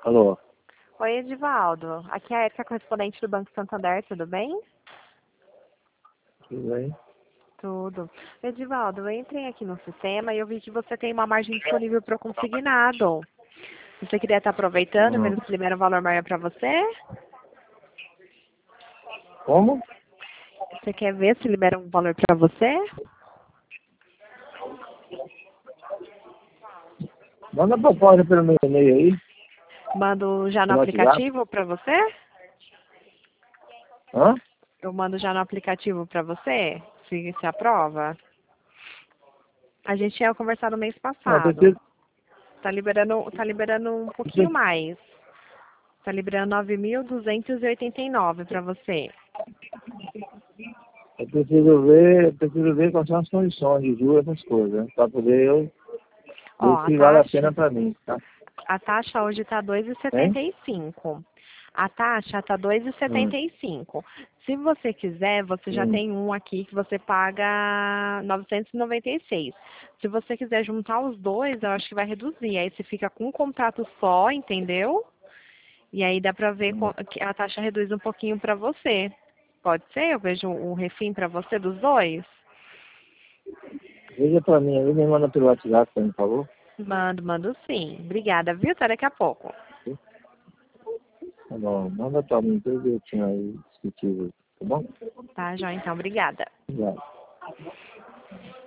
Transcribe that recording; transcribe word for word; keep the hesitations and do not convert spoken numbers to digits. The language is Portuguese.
Alô? Oi, Edivaldo. Aqui é a Erika, correspondente do Banco Santander, tudo bem? Tudo bem? Tudo. Edivaldo, eu entrei aqui no sistema e eu vi que você tem uma margem disponível para o consignado. Você queria estar aproveitando, Hum. vendo se libera um valor maior para você? Como? Você quer ver se libera um valor para você? Manda proposta pelo meu e-mail aí, Mando já no pelo WhatsApp. aplicativo para você? Hã? Eu mando já no aplicativo para você? Se se aprova? A gente ia conversar no mês Não, eu passado. preciso, Tá liberando, tá liberando um eu pouquinho preciso mais. Tá liberando nove mil duzentos e oitenta e nove para você. eu preciso ver, eu preciso ver quais são as condições de juros, essas coisas, né? Para poder eu Ó, ver a se vale a taxa, pena para mim, tá? a taxa hoje tá dois e Hein? setenta e cinco. A taxa tá dois e Hum, setenta e cinco. Se você quiser, você já hum. tem um aqui que você paga novecentos e noventa e seis. Se você quiser juntar os dois, eu acho que vai reduzir. Aí você fica com um contrato só, entendeu? E aí dá pra ver hum. co- que a taxa reduz um pouquinho pra você. Pode ser? Eu vejo um refim pra você dos dois? Veja para mim aí, me manda pelo WhatsApp, por favor. Mando, mando sim. Obrigada, viu? Até daqui a pouco. Tá bom, manda para mim, tudo eu tinha aí discutido, tá bom? Tá, já então. Obrigada. Obrigado.